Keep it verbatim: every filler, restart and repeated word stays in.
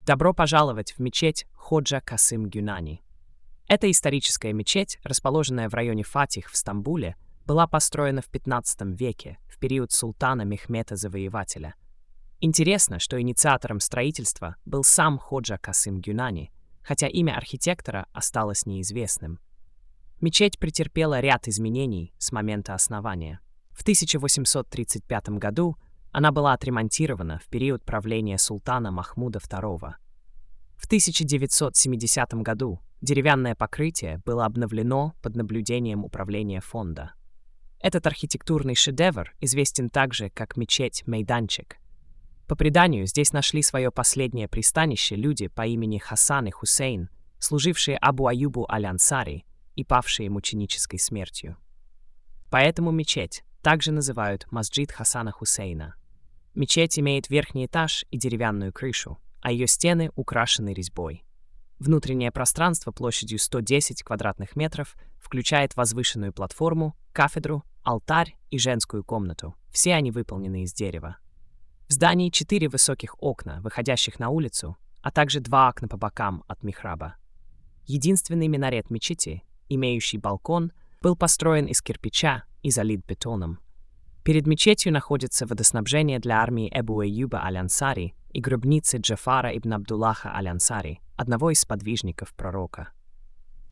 Добро пожаловать в мечеть Ходжа Касым Гюнани. Эта историческая мечеть, расположенная в районе Фатих в Стамбуле, была построена в пятнадцатом веке, в период султана Мехмета Завоевателя. Интересно, что инициатором строительства был сам Ходжа Касым Гюнани, хотя имя архитектора осталось неизвестным. Мечеть претерпела ряд изменений с момента основания. В тысяча восемьсот тридцать пятом году она была отремонтирована в период правления султана Махмуда второго. В тысяча девятьсот семидесятом году деревянное покрытие было обновлено под наблюдением управления фонда. Этот архитектурный шедевр известен также как мечеть Мейданчик. По преданию, здесь нашли свое последнее пристанище люди по имени Хасан и Хусейн, служившие Абу Аюбу аль-Ансари и павшие мученической смертью. Поэтому мечеть также называют Масджид Хасана Хусейна. Мечеть имеет верхний этаж и деревянную крышу, а ее стены украшены резьбой. Внутреннее пространство площадью сто десять квадратных метров включает возвышенную платформу, кафедру, алтарь и женскую комнату. Все они выполнены из дерева. В здании четыре высоких окна, выходящих на улицу, а также два окна по бокам от михраба. Единственный минарет мечети, имеющий балкон, был построен из кирпича и залит бетоном. Перед мечетью находится водоснабжение для армии Абу Аюба аль-Ансари и гробницы Джафара ибн Абдуллаха аль-Ансари, одного из сподвижников пророка.